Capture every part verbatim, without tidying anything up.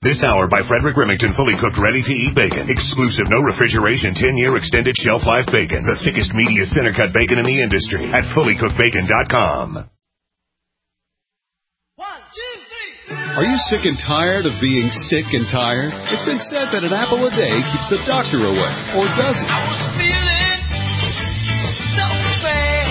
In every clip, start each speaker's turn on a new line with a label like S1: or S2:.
S1: This hour by Frederick Remington, fully cooked, ready-to-eat bacon. Exclusive, no refrigeration, ten-year extended shelf life bacon. The thickest, meatiest, center-cut bacon in the industry at fully cooked bacon dot com.
S2: One, two, three. Are you sick and tired of being sick and tired? It's been said that an apple a day keeps the doctor away, or does it?
S3: I was feeling so bad.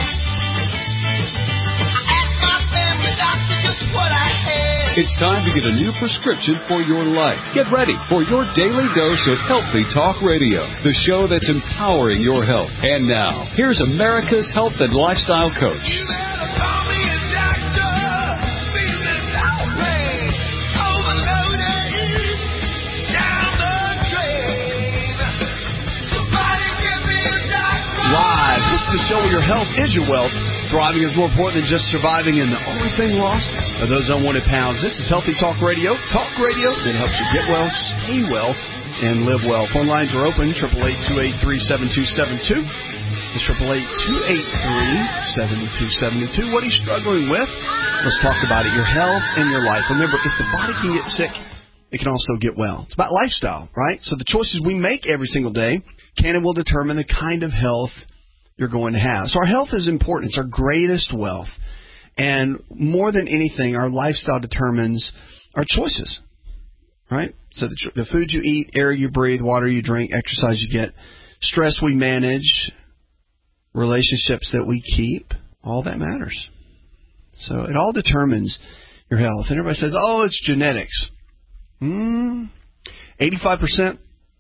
S3: I asked my family doctor just what I had.
S2: It's time to get a new prescription for your life. Get ready for your daily dose of Healthy Talk Radio, the show that's empowering your health. And now, here's America's health and lifestyle coach.
S3: You better call me a doctor. Feeling lonely, overloaded, down the drain. Somebody give me a doctor.
S4: Live. This is the show where your health is your wealth. Thriving is more important than just surviving, and the only thing lost are those unwanted pounds. This is Healthy Talk Radio. Talk radio that helps you get well, stay well, and live well. Phone lines are open, eight eight eight, two eight three, seven two seven two. It's eight eight eight, two eight three, seven two seven two. What are you struggling with? Let's talk about it. Your health and your life. Remember, if the body can get sick, it can also get well. It's about lifestyle, right? So the choices we make every single day can and will determine the kind of health you're going to have. So our health is important. It's our greatest wealth. And more than anything, our lifestyle determines our choices, right? So the, the food you eat, air you breathe, water you drink, exercise you get, stress we manage, relationships that we keep, all that matters. So it all determines your health. And everybody says, oh, it's genetics. Mm, eighty-five percent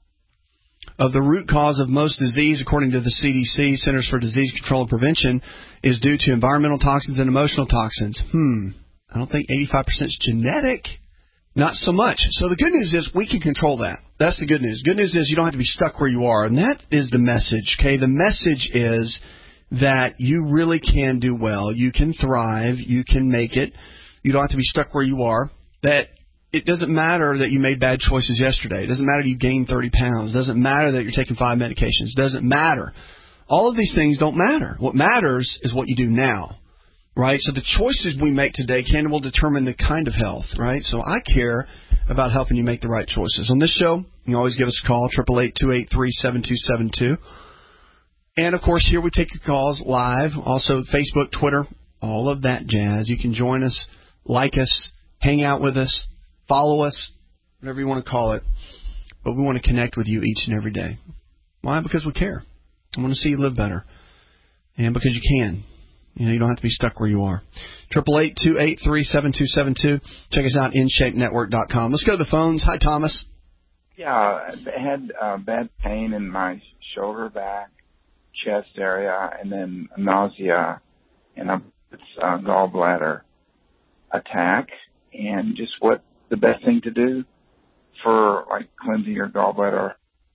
S4: of the root cause of most disease, according to the C D C, Centers for Disease Control and Prevention, is due to environmental toxins and emotional toxins. Hmm. I don't think eighty-five percent is genetic. Not so much. So the good news is we can control that. That's the good news. Good news is you don't have to be stuck where you are. And that is the message, okay? The message is that you really can do well. You can thrive. You can make it. You don't have to be stuck where you are. That it doesn't matter that you made bad choices yesterday. It doesn't matter that you gained thirty pounds. It doesn't matter that you're taking five medications. It doesn't matter. All of these things don't matter. What matters is what you do now, right? So the choices we make today can and will determine the kind of health, right? So I care about helping you make the right choices. On this show, you can always give us a call, eight eight eight, two eight three, seven two seven two. And, of course, here we take your calls live. Also, Facebook, Twitter, all of that jazz. You can join us, like us, hang out with us, follow us, whatever you want to call it. But we want to connect with you each and every day. Why? Because we care. I want to see you live better. And because you can. You know, you don't have to be stuck where you are. eight eight eight, two eight three, seven two seven two. Check us out, in shape network dot com. Let's go to the phones. Hi, Thomas.
S5: Yeah, I had uh, bad pain in my shoulder, back, chest area, and then nausea, and a uh, gallbladder attack. And just what the best thing to do for, like, cleansing your gallbladder?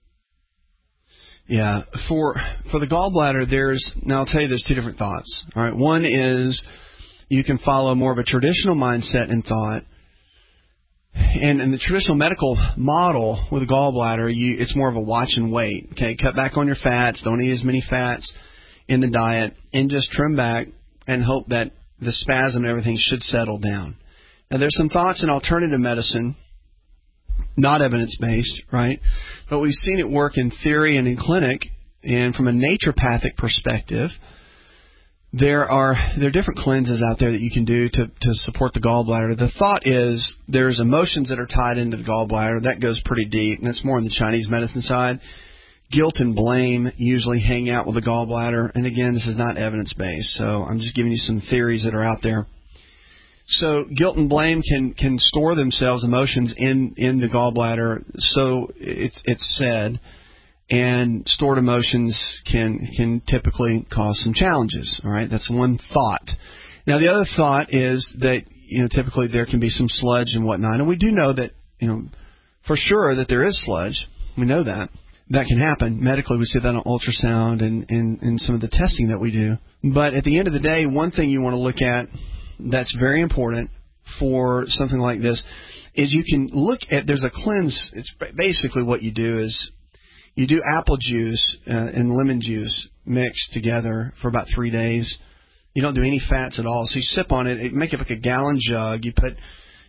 S4: Yeah, for for the gallbladder, there's, now I'll tell you there's two different thoughts. All right, one is you can follow more of a traditional mindset and thought. And in the traditional medical model with a gallbladder, you, it's more of a watch and wait. Okay, cut back on your fats, don't eat as many fats in the diet, and just trim back and hope that the spasm and everything should settle down. Now, there's some thoughts in alternative medicine, not evidence-based, right? But we've seen it work in theory and in clinic, and from a naturopathic perspective, there are there are different cleanses out there that you can do to, to support the gallbladder. The thought is there's emotions that are tied into the gallbladder. That goes pretty deep, and that's more on the Chinese medicine side. Guilt and blame usually hang out with the gallbladder, and again, this is not evidence-based, so I'm just giving you some theories that are out there. So guilt and blame can, can store themselves, emotions, in, in the gallbladder, so it's it's said, and stored emotions can can typically cause some challenges. All right, that's one thought. Now the other thought is that, you know, typically there can be some sludge and whatnot, and we do know that, you know, for sure that there is sludge. We know that. That can happen. Medically, we see that on ultrasound and, and, and some of the testing that we do. But at the end of the day, one thing you want to look at that's very important for something like this is you can look at, there's a cleanse. It's basically what you do is you do apple juice uh, and lemon juice mixed together for about three days. You don't do any fats at all. So you sip on it. It make it like a gallon jug. You put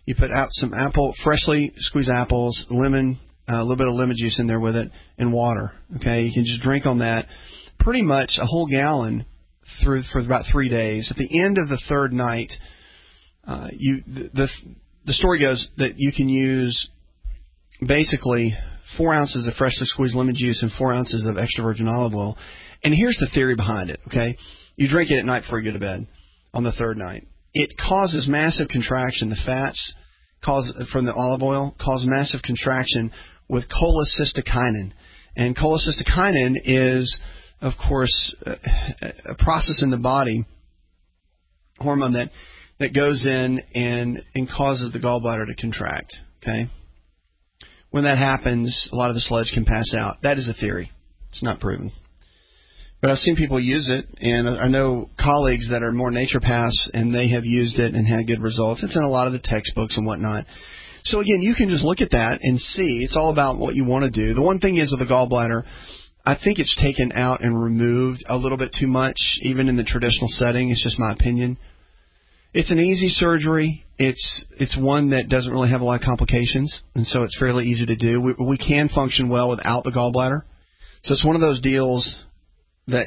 S4: You put out some apple, freshly squeezed apples, lemon, uh, a little bit of lemon juice in there with it, and water. Okay, you can just drink on that pretty much a whole gallon through for about three days. At the end of the third night, uh, you the the story goes that you can use basically four ounces of freshly squeezed lemon juice and four ounces of extra virgin olive oil. And here's the theory behind it. Okay, you drink it at night before you go to bed on the third night. It causes massive contraction. The fats cause from the olive oil cause massive contraction with cholecystokinin. And cholecystokinin is, of course, a process in the body, hormone that, that goes in and, and causes the gallbladder to contract. Okay? When that happens, a lot of the sludge can pass out. That is a theory. It's not proven. But I've seen people use it, and I know colleagues that are more naturopaths, and they have used it and had good results. It's in a lot of the textbooks and whatnot. So, again, you can just look at that and see. It's all about what you want to do. The one thing is with the gallbladder, I think it's taken out and removed a little bit too much, even in the traditional setting. It's just my opinion. It's an easy surgery. It's it's one that doesn't really have a lot of complications, and so it's fairly easy to do. We, we can function well without the gallbladder. So it's one of those deals that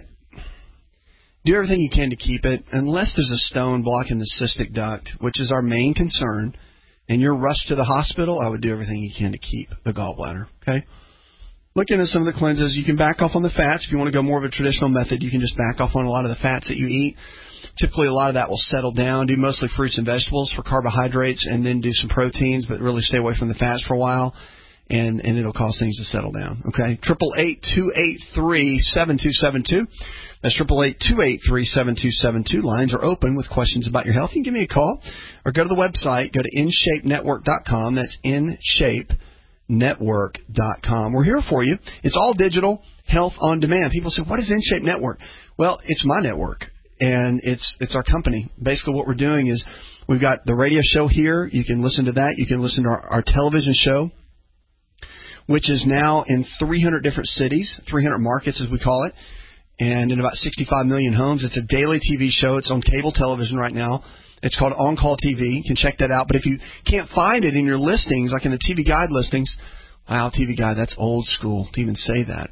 S4: do everything you can to keep it, unless there's a stone blocking the cystic duct, which is our main concern, and you're rushed to the hospital, I would do everything you can to keep the gallbladder. Okay? Looking at some of the cleanses, you can back off on the fats. If you want to go more of a traditional method, you can just back off on a lot of the fats that you eat. Typically, a lot of that will settle down. Do mostly fruits and vegetables for carbohydrates, and then do some proteins, but really stay away from the fats for a while, and, and it'll cause things to settle down. Okay? triple eight, two eight three, seven two seven two. That's triple eight, two eight three, seven two seven two. Lines are open with questions about your health. You can give me a call or go to the website. Go to in shape network dot com. That's in shape network dot com. We're here for you. It's all digital, health on demand. People say, what is InShape Network? Well, it's my network, and it's it's our company. Basically what we're doing is we've got the radio show here. You can listen to that. You can listen to our, our television show, which is now in three hundred different cities, three hundred markets as we call it, and in about sixty-five million homes. It's a daily T V show. It's on cable television right now. It's called On Call T V. You can check that out. But if you can't find it in your listings, like in the T V Guide listings, wow, T V Guide, that's old school to even say that.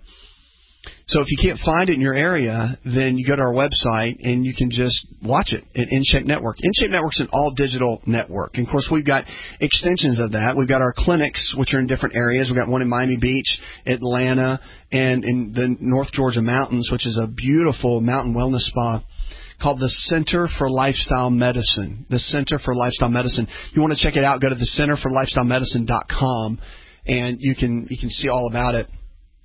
S4: So if you can't find it in your area, then you go to our website and you can just watch it at InShape Network. InShape Network's an all-digital network. And, of course, we've got extensions of that. We've got our clinics, which are in different areas. We've got one in Miami Beach, Atlanta, and in the North Georgia Mountains, which is a beautiful mountain wellness spa called the Center for Lifestyle Medicine. The Center for Lifestyle Medicine. If you want to check it out, go to the center for lifestyle medicine dot com, and you can you can see all about it.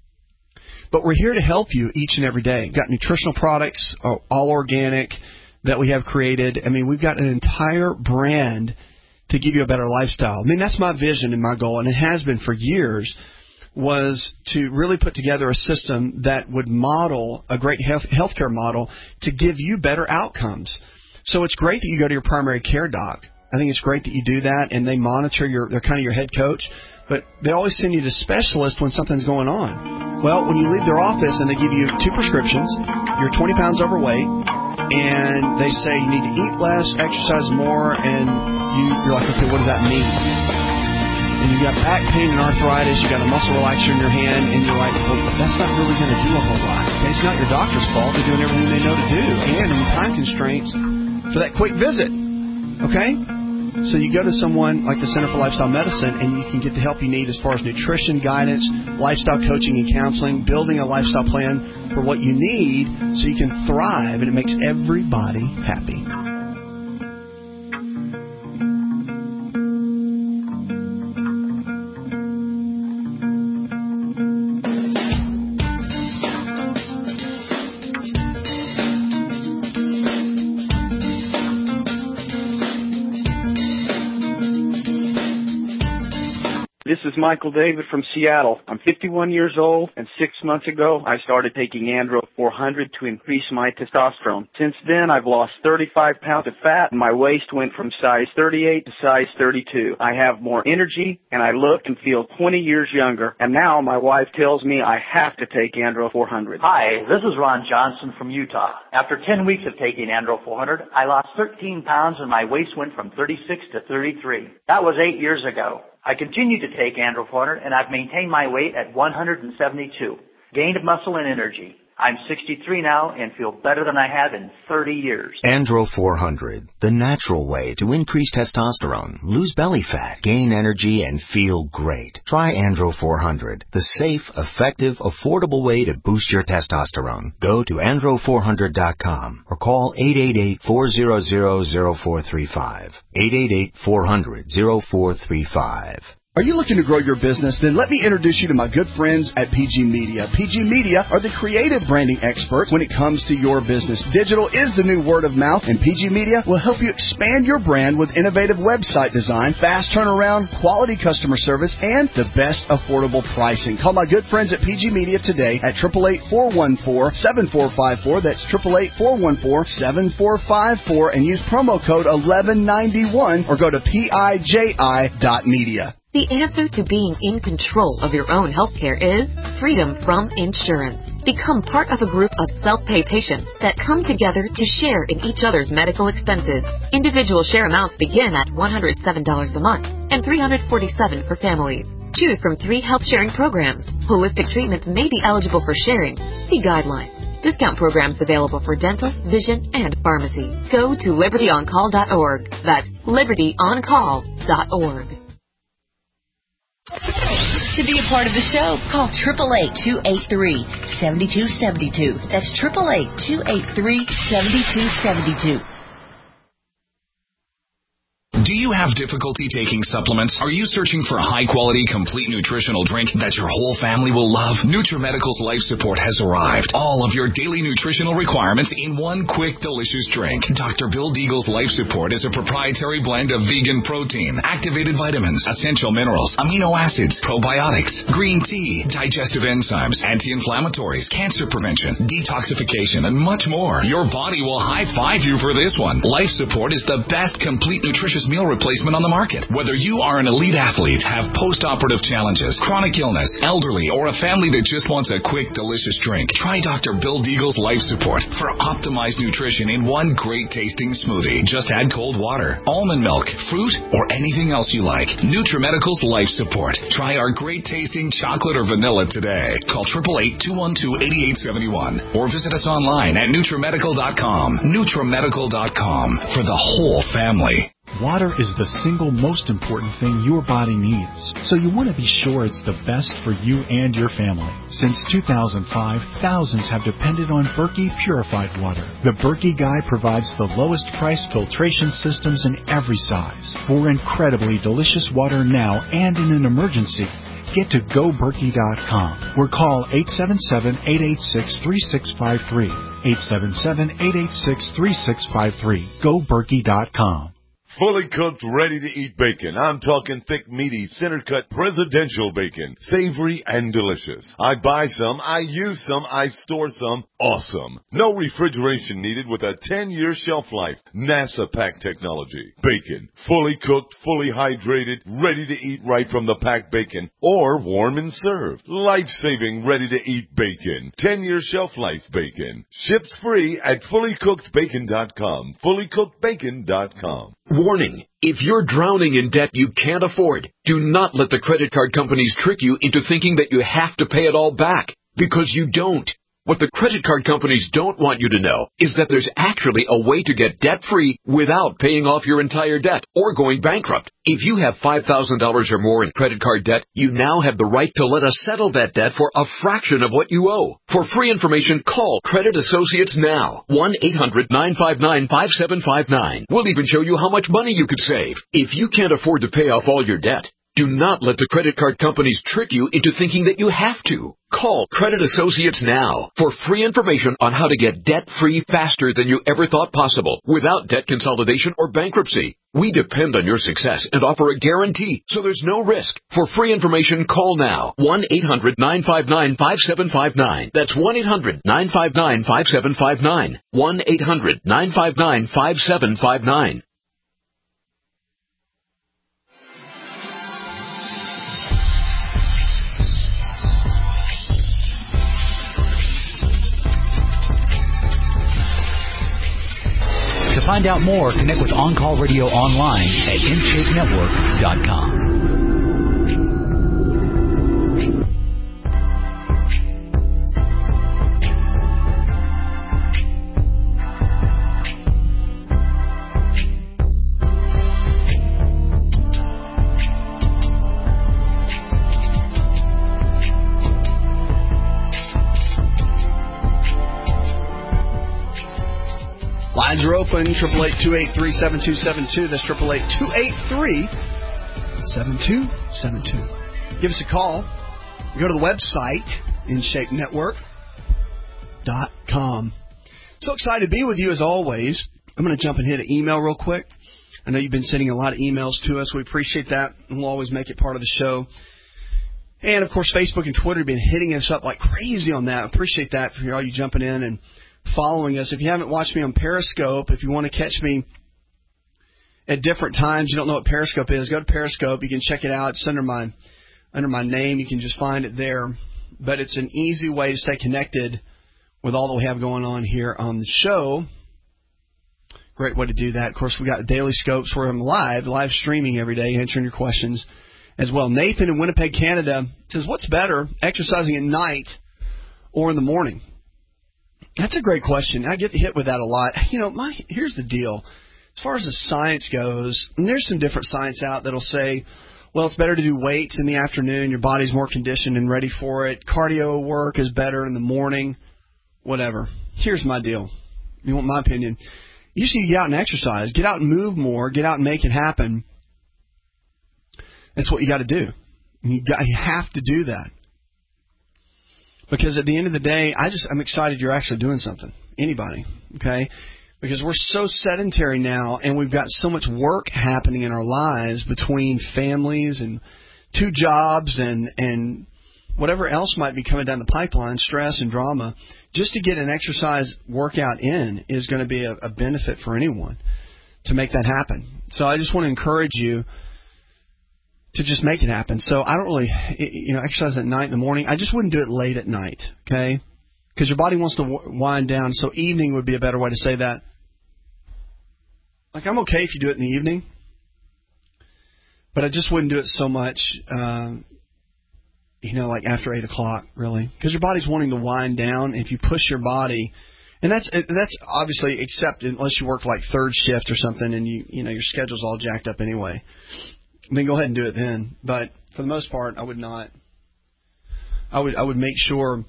S4: But we're here to help you each and every day. We've got nutritional products, all organic, that we have created. I mean, we've got an entire brand to give you a better lifestyle. I mean, that's my vision and my goal, and it has been for years, was to really put together a system that would model a great health healthcare model to give you better outcomes. So it's great that you go to your primary care doc. I think it's great that you do that, and they monitor your, they're kind of your head coach, but they always send you to specialists when something's going on. Well, when you leave their office and they give you two prescriptions, you're twenty pounds overweight, and they say you need to eat less, exercise more, and you, you're like, okay, what does that mean? And you got back pain and arthritis, you got a muscle relaxer in your hand, and you're like, well, that's not really going to do a whole lot. Okay? It's not your doctor's fault. They're doing everything they know to do, and in time constraints for that quick visit. Okay? So you go to someone like the Center for Lifestyle Medicine, and you can get the help you need as far as nutrition, guidance, lifestyle coaching and counseling, building a lifestyle plan for what you need so you can thrive, and it makes everybody happy.
S6: This is Michael David from Seattle. I'm fifty-one years old, and six months ago, I started taking Andro four hundred to increase my testosterone. Since then, I've lost thirty-five pounds of fat, and my waist went from size thirty-eight to size thirty-two. I have more energy, and I look and feel twenty years younger, and now my wife tells me I have to take Andro four hundred.
S7: Hi, this is Ron Johnson from Utah. After ten weeks of taking Andro four hundred, I lost thirteen pounds, and my waist went from thirty-six to thirty-three. That was eight years ago. I continue to take Andro four hundred, and I've maintained my weight at one hundred seventy-two. Gained muscle and energy. I'm sixty-three now and feel better than I have in thirty years.
S8: Andro four hundred, the natural way to increase testosterone, lose belly fat, gain energy, and feel great. Try Andro four hundred, the safe, effective, affordable way to boost your testosterone. Go to andro four hundred dot com or call eight eight eight, four hundred, zero four three five. eight eight eight, four hundred, zero four three five.
S4: Are you looking to grow your business? Then let me introduce you to my good friends at P G Media. P G Media are the creative branding experts when it comes to your business. Digital is the new word of mouth, and P G Media will help you expand your brand with innovative website design, fast turnaround, quality customer service, and the best affordable pricing. Call my good friends at P G Media today at eight eight eight, four one four, seven four five four. That's eight eight eight, four one four, seven four five four, and use promo code eleven ninety-one or go to P I J I dot media.
S9: The answer to being in control of your own healthcare is freedom from insurance. Become part of a group of self-pay patients that come together to share in each other's medical expenses. Individual share amounts begin at one hundred seven dollars a month and three hundred forty-seven dollars for families. Choose from three health sharing programs. Holistic treatments may be eligible for sharing. See guidelines. Discount programs available for dental, vision, and pharmacy. Go to liberty on call dot org. That's liberty on call dot org.
S10: To be a part of the show, call eight eight eight, two eight three, seven two seven two. That's eight eight eight, two eight three, seven two seven two.
S11: Do you have difficulty taking supplements? Are you searching for a high-quality, complete nutritional drink that your whole family will love? NutriMedical's Life Support has arrived. All of your daily nutritional requirements in one quick, delicious drink. Doctor Bill Deagle's Life Support is a proprietary blend of vegan protein, activated vitamins, essential minerals, amino acids, probiotics, green tea, digestive enzymes, anti-inflammatories, cancer prevention, detoxification, and much more. Your body will high-five you for this one. Life Support is the best complete nutritious meal replacement on the market. Whether you are an elite athlete, have post-operative challenges, chronic illness, elderly, or a family that just wants a quick, delicious drink, try Doctor Bill Deagle's Life Support for optimized nutrition in one great-tasting smoothie. Just add cold water, almond milk, fruit, or anything else you like. NutriMedical's Life Support. Try our great-tasting chocolate or vanilla today. Call eight eight eight, two one two, eight eight seven one or visit us online at NutriMedical dot com. NutriMedical dot com for the whole family.
S12: Water is the single most important thing your body needs, so you want to be sure it's the best for you and your family. Since two thousand five, thousands have depended on Berkey purified water. The Berkey Guy provides the lowest price filtration systems in every size. For incredibly delicious water now and in an emergency, get to go berkey dot com or call eight seven seven, eight eight six, three six five three. eight seven seven, eight eight six, three six five three. go berkey dot com.
S13: Fully cooked, ready-to-eat bacon. I'm talking thick, meaty, center-cut presidential bacon. Savory and delicious. I buy some, I use some, I store some. Awesome. No refrigeration needed with a ten-year shelf life. NASA pack technology. Bacon. Fully cooked, fully hydrated, ready to eat right from the packed bacon. Or warm and served. Life-saving, ready-to-eat bacon. ten-year shelf life bacon. Ships free at fully cooked bacon dot com. fully cooked bacon dot com.
S14: Warning. If you're drowning in debt you can't afford, do not let the credit card companies trick you into thinking that you have to pay it all back, because you don't. What the credit card companies don't want you to know is that there's actually a way to get debt-free without paying off your entire debt or going bankrupt. If you have five thousand dollars or more in credit card debt, you now have the right to let us settle that debt for a fraction of what you owe. For free information, call Credit Associates now. one eight hundred, nine five nine, five seven five nine. We'll even show you how much money you could save. If you can't afford to pay off all your debt, Do not let the credit card companies trick you into thinking that you have to. Call Credit Associates now for free information on how to get debt-free faster than you ever thought possible without debt consolidation or bankruptcy. We depend on your success and offer a guarantee, so there's no risk. For free information, call now. one eight hundred nine five nine five seven five nine. That's one eight hundred nine five nine five seven five nine. one eight hundred nine five nine five seven five nine.
S15: To find out more, connect with On Call Radio online at in shape network dot com.
S4: Lines are open, eight eight eight, two eight three, seven two seven two. That's eight eight eight, two eight three, seven two seven two. Give us a call. Go to the website, in shape network dot com. So excited to be with you as always. I'm going to jump and hit an email real quick. I know you've been sending a lot of emails to us. We appreciate that, and we'll always make it part of the show. And, of course, Facebook and Twitter have been hitting us up like crazy on that. I appreciate that for all you jumping in and following us. If you haven't watched me on Periscope, if you want to catch me at different times, you don't know what Periscope is, go to Periscope. You can check it out. It's under my under my name. You can just find it there. But it's an easy way to stay connected with all that we have going on here on the show. Great way to do that. Of course, we got Daily Scopes where I'm live, live streaming every day, answering your questions as well. Nathan in Winnipeg, Canada says, what's better, exercising at night or in the morning? That's a great question. I get hit with that a lot. You know, my here's the deal. As far as the science goes, and there's some different science out that'll say, well, it's better to do weights in the afternoon. Your body's more conditioned and ready for it. Cardio work is better in the morning. Whatever. Here's my deal. You want my opinion? You just need to get out and exercise. Get out and move more. Get out and make it happen. That's what you got to do. You, got, you have to do that. Because at the end of the day, I just, I'm excited you're actually doing something. Anybody, okay? Because we're so sedentary now, and we've got so much work happening in our lives between families and two jobs and, and whatever else might be coming down the pipeline, stress and drama. Just to get an exercise workout in is going to be a, a benefit for anyone to make that happen. So I just want to encourage you to just make it happen. So I don't really, you know, exercise at night in the morning. I just wouldn't do it late at night, okay? Because your body wants to wind down. So evening would be a better way to say that. Like, I'm okay if you do it in the evening, but I just wouldn't do it so much, um, you know, like after eight o'clock, really. Because your body's wanting to wind down. If you push your body, and that's that's obviously except unless you work like third shift or something and you you know your schedule's all jacked up anyway. Then go ahead and do it then. But for the most part, I would not. I would I would make sure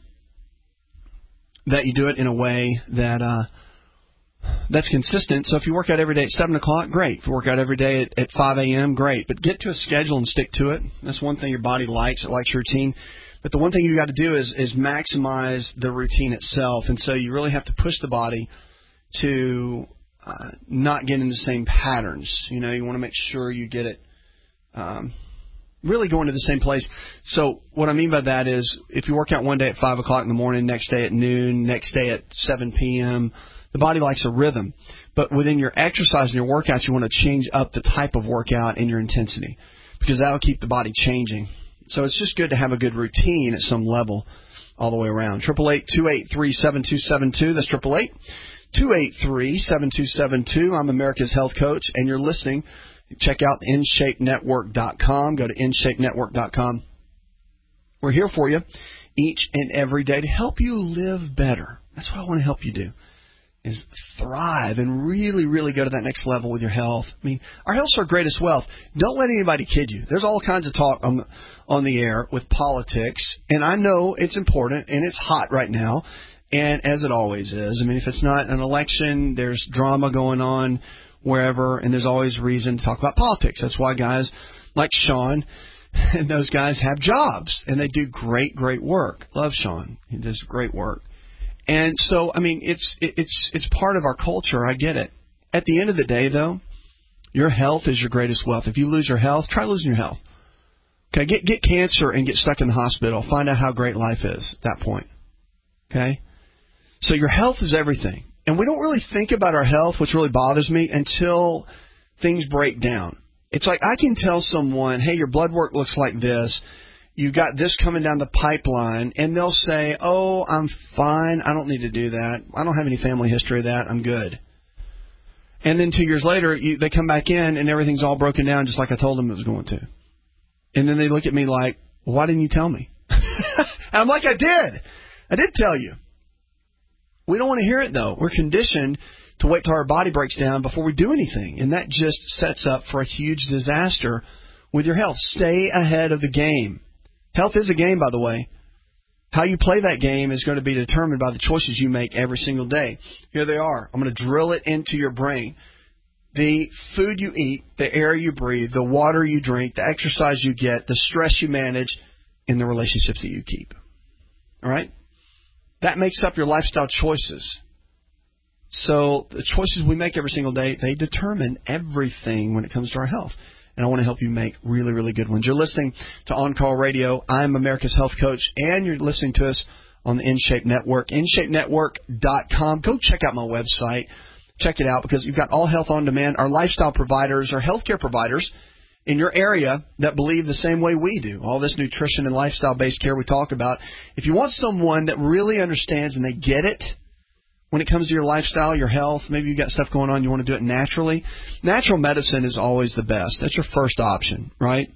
S4: that you do it in a way that uh, that's consistent. So if you work out every day at seven o'clock, great. If you work out every day at, at five a.m., great. But get to a schedule and stick to it. That's one thing your body likes. It likes routine. But the one thing you got to do is, is maximize the routine itself. And so you really have to push the body to uh, not get in the same patterns. You know, you want to make sure you get it Um, really going to the same place. So what I mean by that is if you work out one day at five o'clock in the morning, next day at noon, next day at seven p.m., the body likes a rhythm. But within your exercise and your workouts, you want to change up the type of workout and your intensity because that will keep the body changing. So it's just good to have a good routine at some level all the way around. eight eight eight, two eight three, seven two seven two. That's eight eight eight, two eight three, seven two seven two. I'm America's Health Coach, and you're listening. Check out in shape network dot com. Go to in shape network dot com. We're here for you each and every day to help you live better. That's what I want to help you do, is thrive and really, really go to that next level with your health. I mean, our health's our greatest wealth. Don't let anybody kid you. There's all kinds of talk on the, on the air with politics, and I know it's important, and it's hot right now, and as it always is. I mean, if it's not an election, there's drama going on wherever, and there's always reason to talk about politics. That's why guys like Sean And those guys have jobs, and they do great, great work. Love Sean. He does great work. And so, I mean, it's it's it's part of our culture. I get it. At the end of the day, though, your health is your greatest wealth. If you lose your health, try losing your health. Okay, get get cancer and get stuck in the hospital. Find out how great life is at that point. Okay? So your health is everything. And we don't really think about our health, which really bothers me, until things break down. It's like I can tell someone, hey, your blood work looks like this. You've got this coming down the pipeline. And they'll say, oh, I'm fine. I don't need to do that. I don't have any family history of that. I'm good. And then two years later, you, they come back in and everything's all broken down just like I told them it was going to. And then they look at me like, well, why didn't you tell me? And I'm like, I did. I did tell you. We don't want to hear it, though. We're conditioned to wait till our body breaks down before we do anything. And that just sets up for a huge disaster with your health. Stay ahead of the game. Health is a game, by the way. How you play that game is going to be determined by the choices you make every single day. Here they are. I'm going to drill it into your brain. The food you eat, the air you breathe, the water you drink, the exercise you get, the stress you manage, and the relationships that you keep. All right? That makes up your lifestyle choices. So the choices we make every single day, they determine everything when it comes to our health. And I want to help you make really, really good ones. You're listening to On Call Radio. I'm America's Health Coach, and you're listening to us on the InShape Network, in shape network dot com. Go check out my website. Check it out because you've got all health on demand. Our lifestyle providers are healthcare providers in your area that believe the same way we do. All this nutrition and lifestyle-based care we talk about. If you want someone that really understands and they get it when it comes to your lifestyle, your health, maybe you've got stuff going on, you want to do it naturally, natural medicine is always the best. That's your first option, right?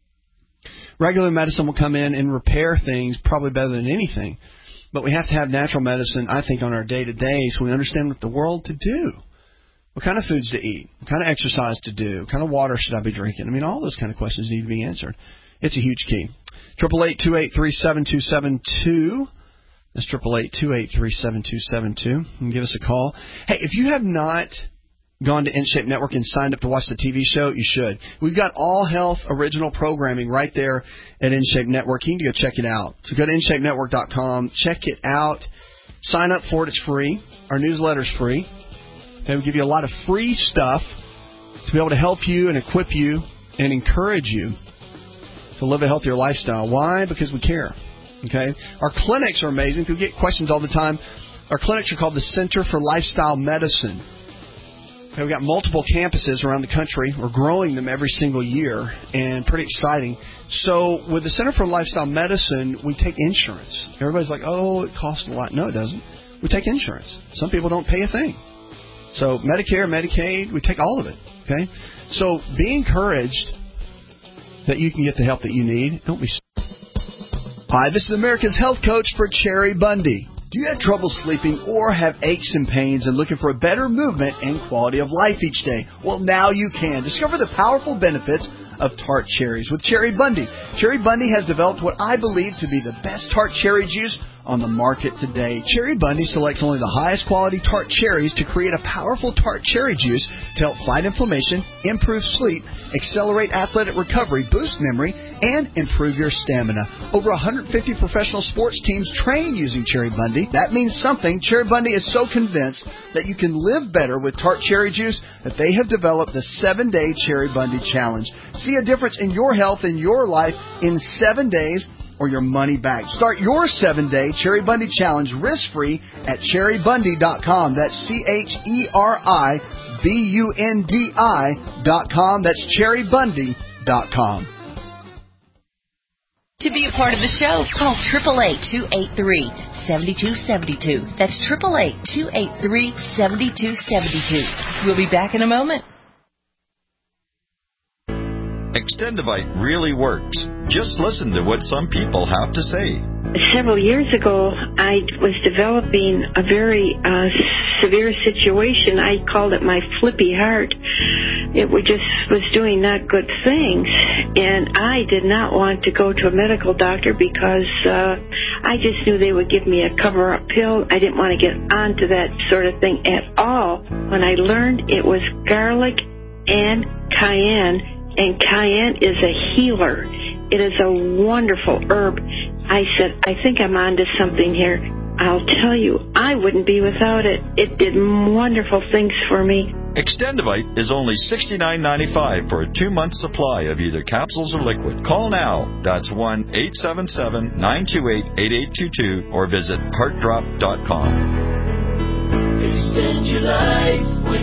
S4: Regular medicine will come in and repair things probably better than anything. But we have to have natural medicine, I think, on our day-to-day so we understand what the world to do. What kind of foods to eat? What kind of exercise to do? What kind of water should I be drinking? I mean, all those kind of questions need to be answered. It's a huge key. eight eight eight, two eight three, seven two seven two. That's eight eight eight, two eight three, seven two seven two. And give us a call. Hey, if you have not gone to InShape Network and signed up to watch the T V show, you should. We've got all health original programming right there at InShape Network. You need to go check it out. So go to in shape network dot com. Check it out. Sign up for it. It's free. Our newsletter's free. Okay, we give you a lot of free stuff to be able to help you and equip you and encourage you to live a healthier lifestyle. Why? Because we care. Okay? Our clinics are amazing. People get questions all the time. Our clinics are called the Center for Lifestyle Medicine. Okay, we've got multiple campuses around the country. We're growing them every single year, and pretty exciting. So with the Center for Lifestyle Medicine, we take insurance. Everybody's like, oh, it costs a lot. No, it doesn't. We take insurance. Some people don't pay a thing. So Medicare, Medicaid, we take all of it. Okay? So be encouraged that you can get the help that you need. Don't be. Hi, this is America's Health Coach for Cherry Bundy. Do you have trouble sleeping or have aches and pains and looking for a better movement and quality of life each day? Well, now you can. Discover the powerful benefits of tart cherries with Cherry Bundy. Cherry Bundy has developed what I believe to be the best tart cherry juice on the market today. Cherry Bundy selects only the highest quality tart cherries to create a powerful tart cherry juice to help fight inflammation, improve sleep, accelerate athletic recovery, boost memory, and improve your stamina. Over one hundred fifty professional sports teams train using Cherry Bundy. That means something. Cherry Bundy is so convinced that you can live better with tart cherry juice that they have developed the seven-day Cherry Bundy Challenge. See a difference in your health and your life in seven days or your money back. Start your seven-day Cherry Bundy Challenge risk-free at cherry bundy dot com. That's C H E R I B U N D I dot com. That's cherry bundy dot com.
S10: To be a part of the show, call eight eight eight, two eight three, seven two seven two. That's eight eight eight, two eight three, seven two seven two. We'll be back in a moment.
S16: Extendivite really works. Just listen to what some people have to say.
S17: Several years ago, I was developing a very uh, severe situation. I called it my flippy heart. It just was doing not good things, and I did not want to go to a medical doctor because uh, I just knew they would give me a cover-up pill. I didn't want to get onto that sort of thing at all. When I learned it was garlic and cayenne, and cayenne is a healer. It is a wonderful herb. I said, I think I'm onto something here. I'll tell you, I wouldn't be without it. It did wonderful things for me.
S16: Extendivite is only sixty-nine ninety-five for a two-month supply of either capsules or liquid. Call now. That's one eight seven seven, nine two eight, eight eight two two or visit heart drop dot com.
S3: Extend your life with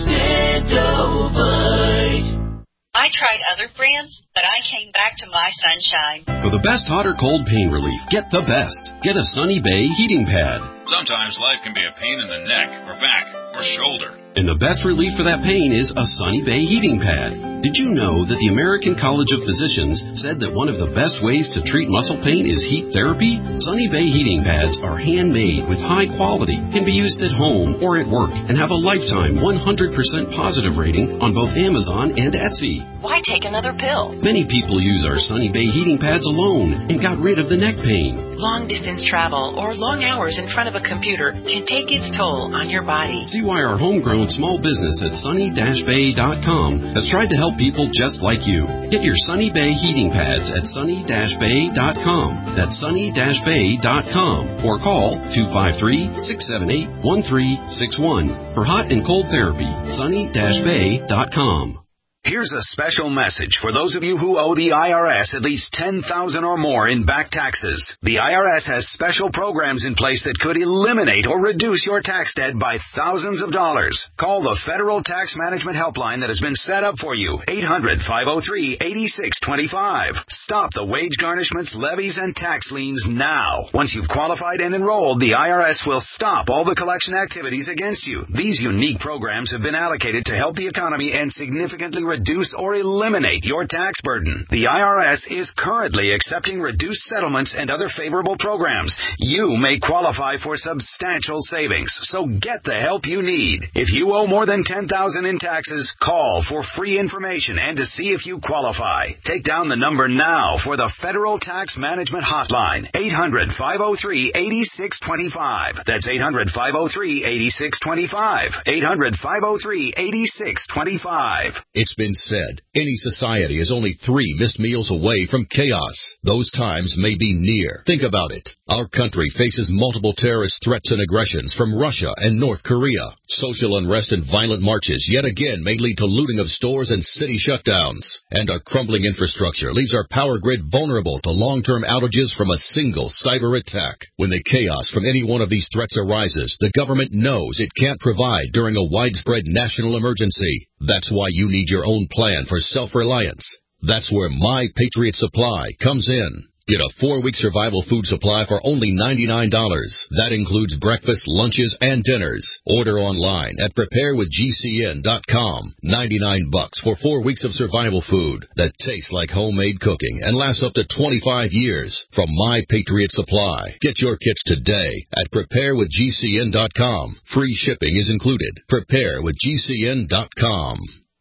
S3: Extendivite.
S18: I tried other brands, but I came back to My Sunshine.
S19: For the best hot or cold pain relief, get the best. Get a Sunny Bay heating pad.
S20: Sometimes life can be a pain in the neck or back or shoulder.
S19: And the best relief for that pain is a Sunny Bay heating pad. Did you know that the American College of Physicians said that one of the best ways to treat muscle pain is heat therapy? Sunny Bay heating pads are handmade with high quality, can be used at home or at work, and have a lifetime one hundred percent positive rating on both Amazon and Etsy.
S10: Why take another pill?
S19: Many people use our Sunny Bay heating pads alone and got rid of the neck pain.
S10: Long-distance travel or long hours in front of a computer can take its toll on your body.
S19: See why our homegrown small business at sunny dash bay dot com has tried to help people just like you. Get your Sunny Bay heating pads at sunny dash bay dot com. That's sunny dash bay dot com. Or call two five three, six seven eight, one three six one for hot and cold therapy. sunny dash bay dot com.
S21: Here's a special message for those of you who owe the I R S at least ten thousand dollars or more in back taxes. The I R S has special programs in place that could eliminate or reduce your tax debt by thousands of dollars. Call the Federal Tax Management Helpline that has been set up for you, eight hundred, five oh three, eight six two five. Stop the wage garnishments, levies, and tax liens now. Once you've qualified and enrolled, the I R S will stop all the collection activities against you. These unique programs have been allocated to help the economy and significantly reduce reduce or eliminate your tax burden. The I R S is currently accepting reduced settlements and other favorable programs. You may qualify for substantial savings, so get the help you need. If you owe more than ten thousand dollars in taxes, call for free information and to see if you qualify. Take down the number now for the Federal Tax Management Hotline, eight hundred, five oh three, eight six two five. That's eight hundred, five oh three, eight six two five. eight hundred, five oh three, eight six two five.
S22: It's been said, any society is only three missed meals away from chaos. Those times may be near. Think about it. Our country faces multiple terrorist threats and aggressions from Russia and North Korea. Social unrest and violent marches yet again may lead to looting of stores and city shutdowns. And our crumbling infrastructure leaves our power grid vulnerable to long-term outages from a single cyber attack. When the chaos from any one of these threats arises, the government knows it can't provide during a widespread national emergency. That's why you need your own plan for self-reliance. That's where My Patriot Supply comes in. Get a four-week survival food supply for only ninety-nine dollars. That includes breakfast, lunches, and dinners. Order online at prepare with G C N dot com. ninety-nine bucks for four weeks of survival food that tastes like homemade cooking and lasts up to twenty-five years from My Patriot Supply. Get your kits today at prepare with G C N dot com. Free shipping is included. prepare with G C N dot com.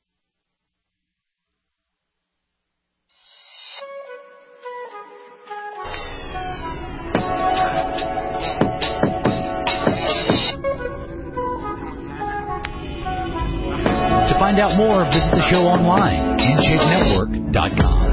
S15: To find out more, visit the show online, in shape network dot com.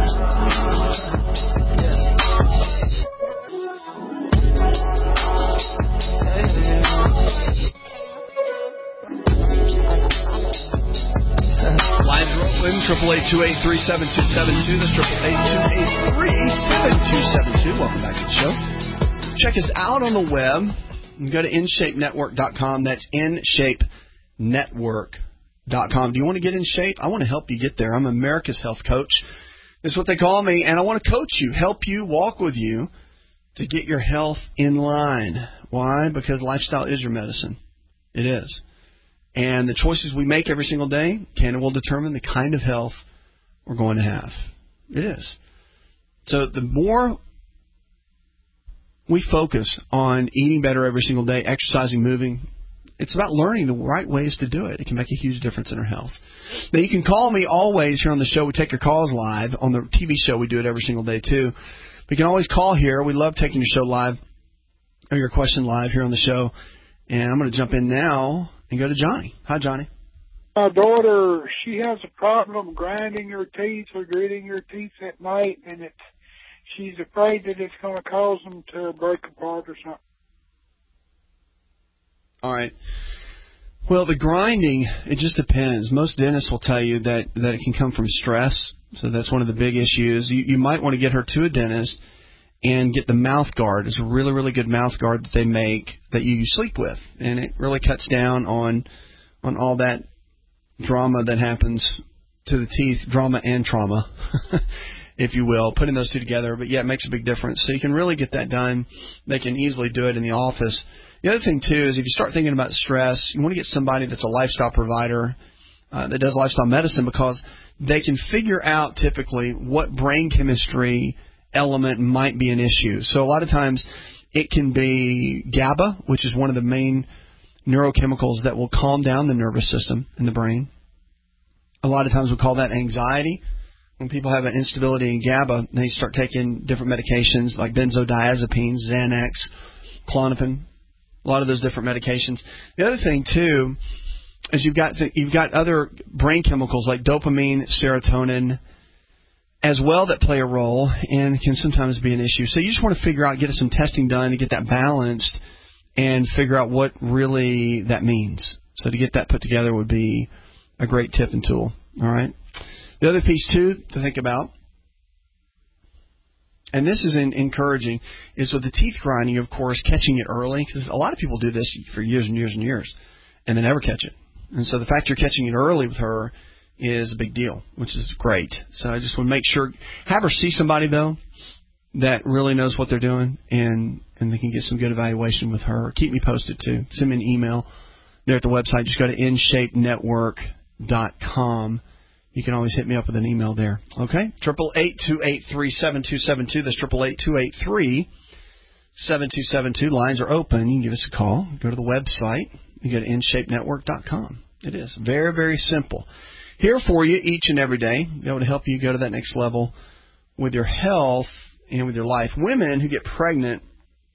S4: Lines are open, triple eight two eight three seven two seven two. That's triple eight two eight three seven two seven two. Welcome back to the show. Check us out on the web. You can go to in shape network dot com. That's in shape network dot com. Do you want to get in shape? I want to help you get there. I'm America's Health Coach. That's what they call me, and I want to coach you, help you, walk with you to get your health in line. Why? Because lifestyle is your medicine. It is. And the choices we make every single day can and will determine the kind of health we're going to have. It is. So the more we focus on eating better every single day, exercising, moving, it's about learning the right ways to do it. It can make a huge difference in our health. Now, you can call me always here on the show. We take your calls live. On the T V show, we do it every single day, too. But you can always call here. We love taking your show live, or your question live here on the show. And I'm going to jump in now and go to Johnny. Hi, Johnny.
S23: My daughter, she has a problem grinding her teeth or gritting her teeth at night, and it
S1: she's afraid that it's going to cause them to break apart or something.
S4: All right. Well, the grinding, it just depends. Most dentists will tell you that, that it can come from stress. So that's one of the big issues. You, you might want to get her to a dentist and get the mouth guard. It's a really, really good mouth guard that they make that you sleep with. And it really cuts down on on all that drama that happens to the teeth, drama and trauma, if you will, putting those two together. But, yeah, it makes a big difference. So you can really get that done. They can easily do it in the office. The other thing, too, is if you start thinking about stress, you want to get somebody that's a lifestyle provider uh, that does lifestyle medicine, because they can figure out typically what brain chemistry element might be an issue. So a lot of times it can be GABA, which is one of the main neurochemicals that will calm down the nervous system in the brain. A lot of times we call that anxiety. When people have an instability in GABA, they start taking different medications like benzodiazepines, Xanax, Klonopin, a lot of those different medications. The other thing, too, is you've got th- you've got other brain chemicals like dopamine, serotonin, as well, that play a role and can sometimes be an issue. So you just want to figure out, get some testing done to get that balanced and figure out what really that means. So to get that put together would be a great tip and tool. All right. The other piece, too, to think about, and this is in, encouraging, is with the teeth grinding, of course, catching it early, because a lot of people do this for years and years and years, and they never catch it. And so the fact you're catching it early with her is a big deal, which is great. So I just want to make sure, have her see somebody, though, that really knows what they're doing, and, and they can get some good evaluation with her. Keep me posted, too. Send me an email there at the website. Just go to in shape network dot com. You can always hit me up with an email there. Okay? triple eight, two eight three, seven two seven two. That's triple eight, two eight three, seven two seven two. Lines are open. You can give us a call. Go to the website. You go to in shape network dot com. It is very, very simple. Here for you each and every day, be able to help you go to that next level with your health and with your life. Women who get pregnant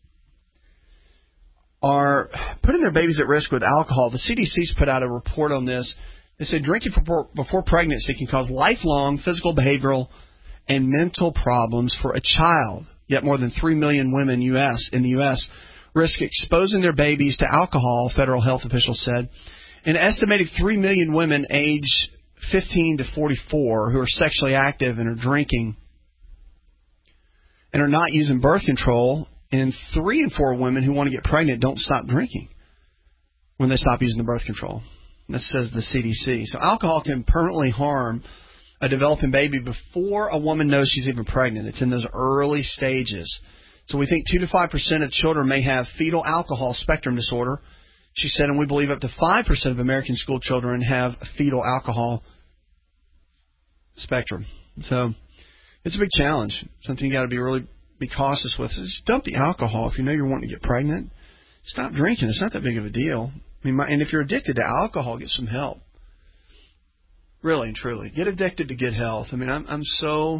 S4: are putting their babies at risk with alcohol. The C D C's put out a report on this. They said drinking before, before pregnancy can cause lifelong physical, behavioral, and mental problems for a child. Yet more than three million women U S in the U S risk exposing their babies to alcohol, federal health officials said. An estimated three million women aged fifteen to forty-four who are sexually active and are drinking and are not using birth control, and three in four women who want to get pregnant don't stop drinking when they stop using the birth control. That says the C D C. So alcohol can permanently harm a developing baby before a woman knows she's even pregnant. It's in those early stages. So we think two to five percent of children may have fetal alcohol spectrum disorder, she said, and we believe up to five percent of American school children have fetal alcohol spectrum. So it's a big challenge, something you got to be really be cautious with. Just dump the alcohol if you know you're wanting to get pregnant. Stop drinking. It's not that big of a deal. I mean, my, and if you're addicted to alcohol, get some help. Really and truly, get addicted to good health. I mean, I'm I'm so.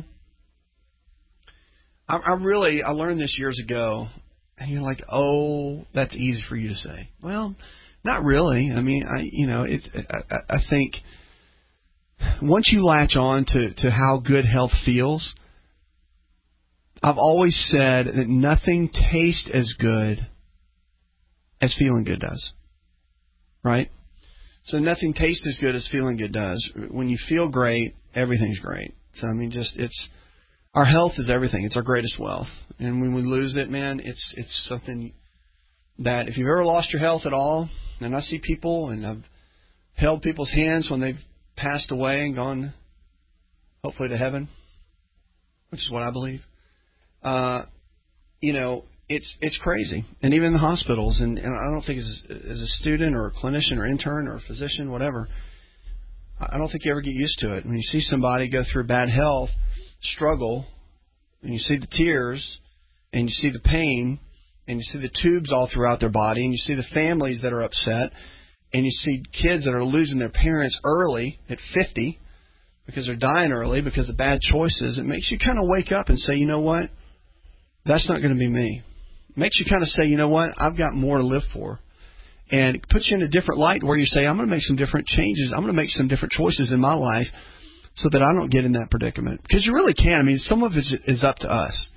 S4: I, I really I learned this years ago, and you're like, oh, that's easy for you to say. Well, not really. I mean, I you know, it's I, I think once you latch on to to how good health feels, I've always said that nothing tastes as good as feeling good does. Right? So nothing tastes as good as feeling good does. When you feel great, everything's great. So, I mean, just it's our health is everything. It's our greatest wealth. And when we lose it, man, it's it's something that if you've ever lost your health at all, and I see people, and I've held people's hands when they've passed away and gone, hopefully, to heaven, which is what I believe, uh, you know, It's it's crazy, and even in the hospitals, and, and I don't think as, as a student or a clinician or intern or a physician, whatever, I don't think you ever get used to it. When you see somebody go through bad health, struggle, and you see the tears, and you see the pain, and you see the tubes all throughout their body, and you see the families that are upset, and you see kids that are losing their parents early at fifty because they're dying early because of bad choices, it makes you kind of wake up and say, you know what, that's not going to be me. Makes you kind of say, you know what, I've got more to live for. And it puts you in a different light where you say, I'm going to make some different changes. I'm going to make some different choices in my life so that I don't get in that predicament. Because you really can. I mean, some of it is up to us.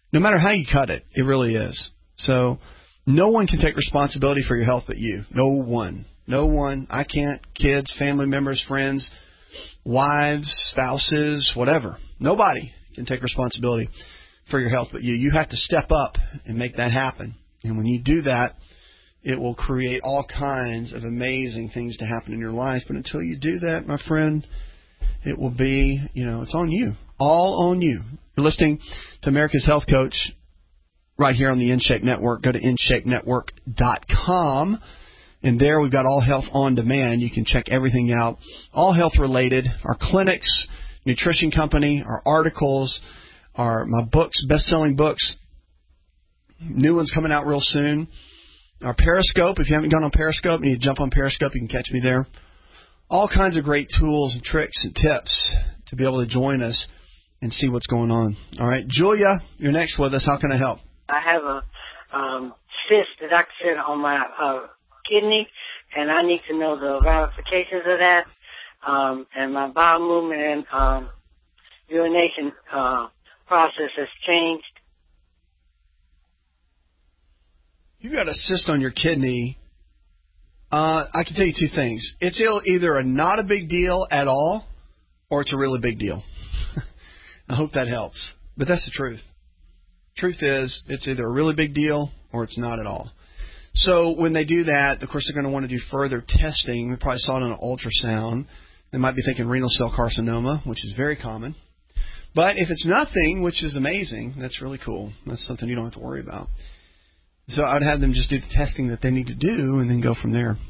S4: No matter how you cut it, it really is. So no one can take responsibility for your health but you. No one. No one. I can't. Kids, family members, friends, wives, spouses, whatever. Nobody can take responsibility for your health but you. You have to step up and make that happen. And when you do that, it will create all kinds of amazing things to happen in your life. But until you do that, my friend, it will be, you know, it's on you. All on you. You're listening to America's Health Coach right here on the InShape Network. Go to in shape network dot com. And there we've got All Health on Demand. You can check everything out. All health related. Our clinics, nutrition company, our articles, our my books, best-selling books. New ones coming out real soon. Our Periscope. If you haven't gone on Periscope and you jump on Periscope, you can catch me there. All kinds of great tools and tricks and tips to be able to join us and see what's going on. All right. Julia, you're next with us. How can I help?
S2: I have a um, cyst, the doctor said, on my uh, kidney, and I need to know the ramifications of that. Um, and my bowel movement and um, urination uh, process has changed.
S4: You got a cyst on your kidney. Uh, I can tell you two things. It's either a not a big deal at all, or it's a really big deal. I hope that helps. But that's the truth. Truth is, it's either a really big deal or it's not at all. So when they do that, of course, they're going to want to do further testing. We probably saw it on an ultrasound. They might be thinking renal cell carcinoma, which is very common. But if it's nothing, which is amazing, that's really cool. That's something you don't have to worry about. So I'd have them just do the testing that they need to do and then go from there.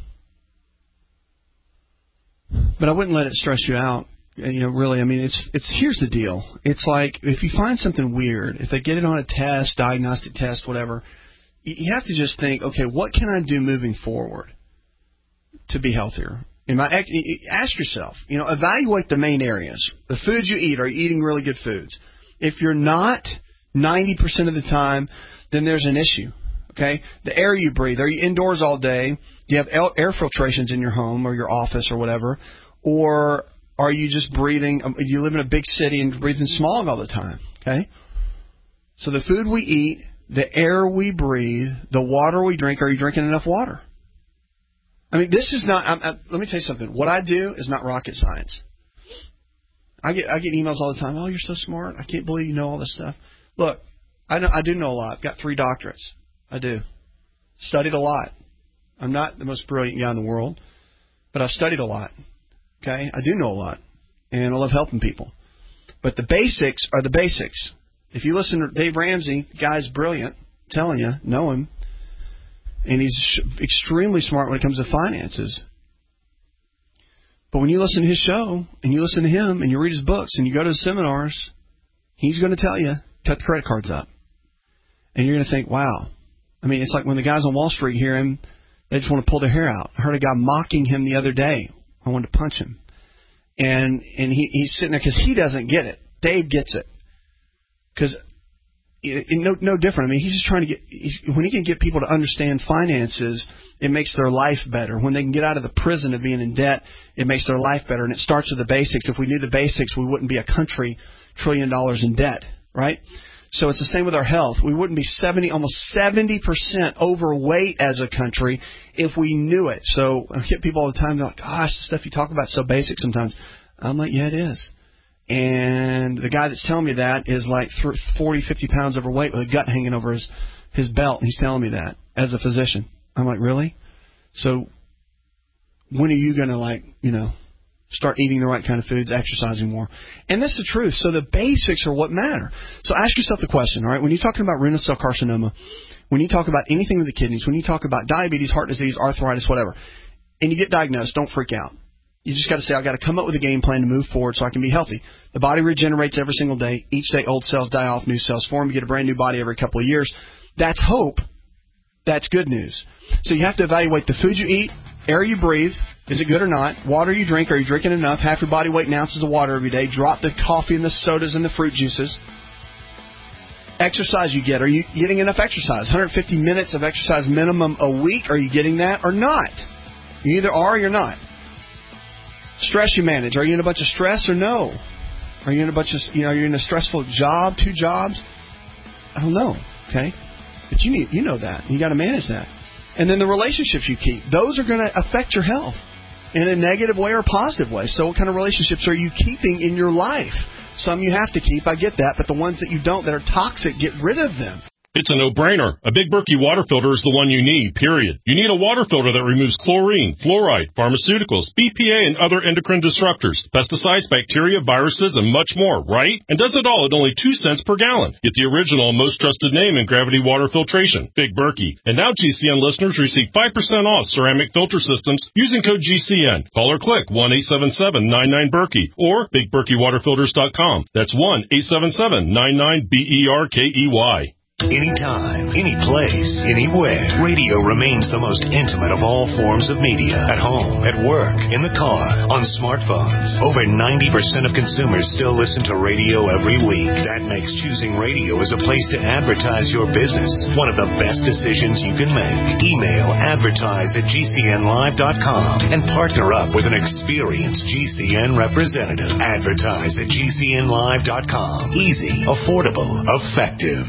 S4: But I wouldn't let it stress you out. You know, really, I mean, it's it's here's the deal. It's like if you find something weird, if they get it on a test, diagnostic test, whatever, you have to just think, okay, what can I do moving forward to be healthier? Am I, ask yourself, you know, evaluate the main areas. The foods you eat, are you eating really good foods? If you're not ninety percent of the time, then there's an issue. Okay, the air you breathe. Are you indoors all day? Do you have air filtrations in your home or your office or whatever? Or are you just breathing? You live in a big city and breathing smog all the time. Okay, so the food we eat, the air we breathe, the water we drink. Are you drinking enough water? I mean, this is not. I'm, I'm, let me tell you something. What I do is not rocket science. I get I get emails all the time. Oh, you're so smart. I can't believe you know all this stuff. Look, I know I do know a lot. I've got three doctorates. I do. Studied a lot. I'm not the most brilliant guy in the world, but I've studied a lot. Okay? I do know a lot, and I love helping people. But the basics are the basics. If you listen to Dave Ramsey, the guy's brilliant. I'm telling you, know him. And he's sh- extremely smart when it comes to finances. But when you listen to his show, and you listen to him, and you read his books, and you go to his seminars, he's going to tell you, cut the credit cards up. And you're going to think, wow. I mean, it's like when the guys on Wall Street hear him, they just want to pull their hair out. I heard a guy mocking him the other day. I wanted to punch him. And and he, he's sitting there because he doesn't get it. Dave gets it. Because it, it, no, no different. I mean, he's just trying to get – when he can get people to understand finances, it makes their life better. When they can get out of the prison of being in debt, it makes their life better. And it starts with the basics. If we knew the basics, we wouldn't be a country trillion dollars in debt, right? So it's the same with our health. We wouldn't be seventy, almost seventy percent overweight as a country if we knew it. So I get people all the time, they're like, gosh, the stuff you talk about is so basic sometimes. I'm like, yeah, it is. And the guy that's telling me that is like forty, fifty pounds overweight with a gut hanging over his, his belt. He's telling me that as a physician. I'm like, really? So when are you going to, like, you know, start eating the right kind of foods, exercising more? And that's the truth. So the basics are what matter. So ask yourself the question, all right, when you're talking about renal cell carcinoma, when you talk about anything with the kidneys, when you talk about diabetes, heart disease, arthritis, whatever, and you get diagnosed, don't freak out. You just got to say, I've got to come up with a game plan to move forward so I can be healthy. The body regenerates every single day. Each day, old cells die off, new cells form. You get a brand new body every couple of years. That's hope. That's good news. So you have to evaluate the food you eat, air you breathe. Is it good or not? Water you drink. Are you drinking enough? Half your body weight in ounces of water every day. Drop the coffee and the sodas and the fruit juices. Exercise you get. Are you getting enough exercise? one hundred fifty minutes of exercise minimum a week. Are you getting that or not? You either are or you're not. Stress you manage. Are you in a bunch of stress or no? Are you in a bunch of, you know, are you in a stressful job, two jobs? I don't know, okay? But you need, you know that. You got to manage that. And then the relationships you keep, those are going to affect your health in a negative way or a positive way. So what kind of relationships are you keeping in your life? Some you have to keep, I get that, but the ones that you don't that are toxic, get rid of them.
S5: It's a no-brainer. A Big Berkey water filter is the one you need, period. You need a water filter that removes chlorine, fluoride, pharmaceuticals, B P A, and other endocrine disruptors, pesticides, bacteria, viruses, and much more, right? And does it all at only two cents per gallon. Get the original and most trusted name in gravity water filtration, Big Berkey. And now G C N listeners receive five percent off ceramic filter systems using code G C N. Call or click one eight seven seven nine nine Berkey or big berkey water filters dot com. That's one eight seven seven nine nine B E R K E Y.
S6: Anytime, any place, anywhere. Radio remains the most intimate of all forms of media. At home, at work, in the car, on smartphones. Over ninety percent of consumers still listen to radio every week. That makes choosing radio as a place to advertise your business one of the best decisions you can make. Email advertise at G C N live dot com and partner up with an experienced G C N representative. Advertise at G C N live dot com. Easy, affordable, effective.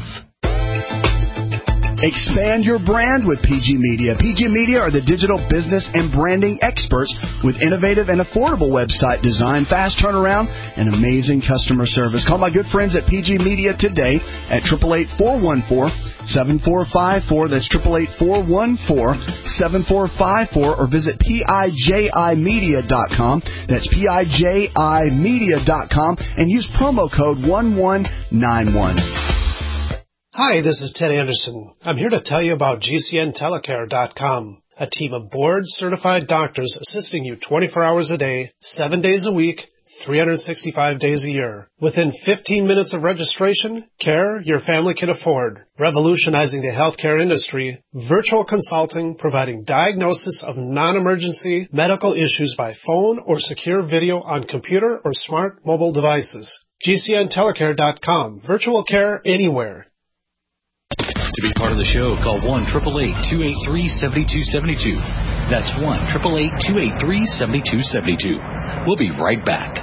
S4: Expand your brand with P G Media. P G Media are the digital business and branding experts with innovative and affordable website design, fast turnaround, and amazing customer service. Call my good friends at P G Media today at eight eight eight, four one four, seven four five four. That's eight eight eight, four one four, seven four five four, or visit P I J I media dot com. That's P I J I media dot com and use promo code one one nine one.
S23: Hi, this is Ted Anderson. I'm here to tell you about G C N telecare dot com, a team of board-certified doctors assisting you twenty-four hours a day, seven days a week, three hundred sixty-five days a year. Within fifteen minutes of registration, care your family can afford. Revolutionizing the healthcare industry, virtual consulting providing diagnosis of non-emergency medical issues by phone or secure video on computer or smart mobile devices. G C N telecare dot com, virtual care anywhere.
S15: To be part of the show, call one eight eight eight, two eight three, seven two seven two. That's one eight eight eight, two eight three, seven two seven two. We'll be right back.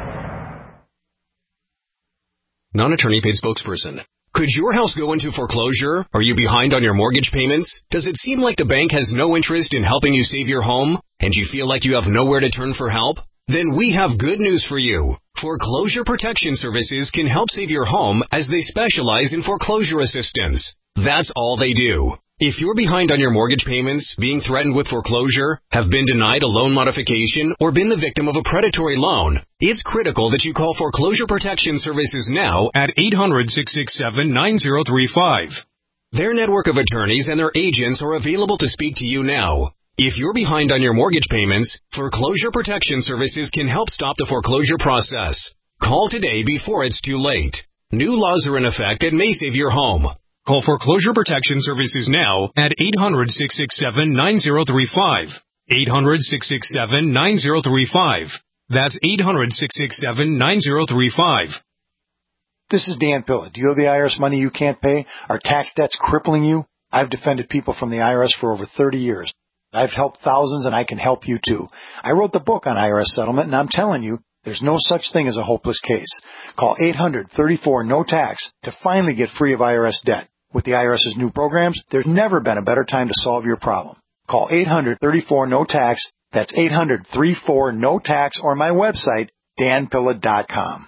S24: Non-attorney paid spokesperson. Could your house go into foreclosure? Are you behind on your mortgage payments? Does it seem like the bank has no interest in helping you save your home, and you feel like you have nowhere to turn for help? Then we have good news for you. Foreclosure Protection Services can help save your home as they specialize in foreclosure assistance. That's all they do. If you're behind on your mortgage payments, being threatened with foreclosure, have been denied a loan modification, or been the victim of a predatory loan, it's critical that you call Foreclosure Protection Services now at eight hundred, six six seven, nine zero three five. Their network of attorneys and their agents are available to speak to you now. If you're behind on your mortgage payments, Foreclosure Protection Services can help stop the foreclosure process. Call today before it's too late. New laws are in effect that may save your home. Call Foreclosure Protection Services now at eight hundred, six six seven, nine zero three five. eight hundred, six six seven, nine zero three five. That's eight hundred, six six seven, nine zero three five.
S25: This is Dan Pilla. Do you owe the I R S money you can't pay? Are tax debts crippling you? I've defended people from the I R S for over thirty years. I've helped thousands, and I can help you too. I wrote the book on I R S settlement, and I'm telling you, there's no such thing as a hopeless case. Call eight hundred, thirty-four, no tax to finally get free of I R S debt. With the IRS's new programs, there's never been a better time to solve your problem. Call eight hundred, thirty-four, no tax. That's eight hundred, thirty-four, no tax, or my website, dan pilla dot com.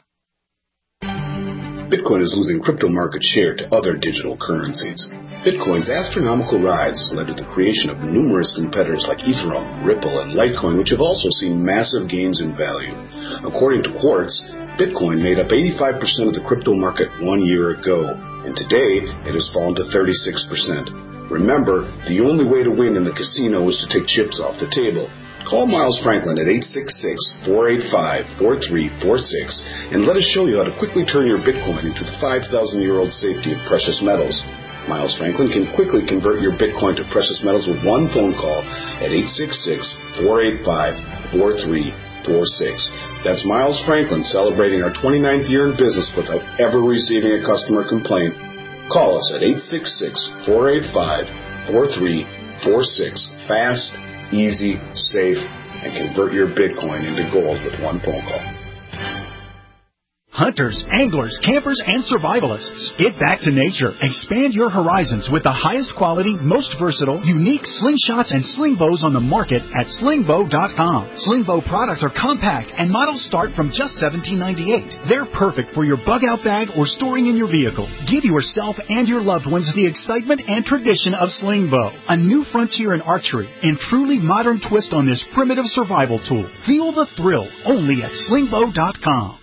S26: Bitcoin is losing crypto market share to other digital currencies. Bitcoin's astronomical rise has led to the creation of numerous competitors like Ethereum, Ripple, and Litecoin, which have also seen massive gains in value. According to Quartz, Bitcoin made up eighty-five percent of the crypto market one year ago, and today it has fallen to thirty-six percent. Remember, the only way to win in the casino is to take chips off the table. Call Miles Franklin at eight six six, four eight five, four three four six and let us show you how to quickly turn your Bitcoin into the five thousand year old safety of precious metals. Miles Franklin can quickly convert your Bitcoin to precious metals with one phone call at eight six six, four eight five, four three four six. That's Miles Franklin celebrating our twenty-ninth year in business without ever receiving a customer complaint. Call us at eight six six, four eight five, four three four six. Fast, easy, safe, and convert your Bitcoin into gold with one phone call.
S7: hunters, anglers, campers, and survivalists. Get back to nature. Expand your horizons with the highest quality, most versatile, unique slingshots and sling bows on the market at sling bow dot com. Sling bow products are compact and models start from just seventeen ninety-eight. They're perfect for your bug out bag or storing in your vehicle. Give yourself and your loved ones the excitement and tradition of sling bow, a new frontier in archery and truly modern twist on this primitive survival tool. Feel the thrill only at sling bow dot com.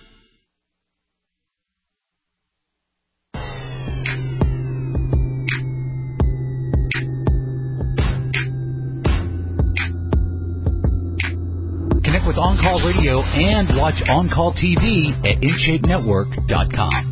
S15: Connect with On Call Radio and watch On Call T V at in shape network dot com.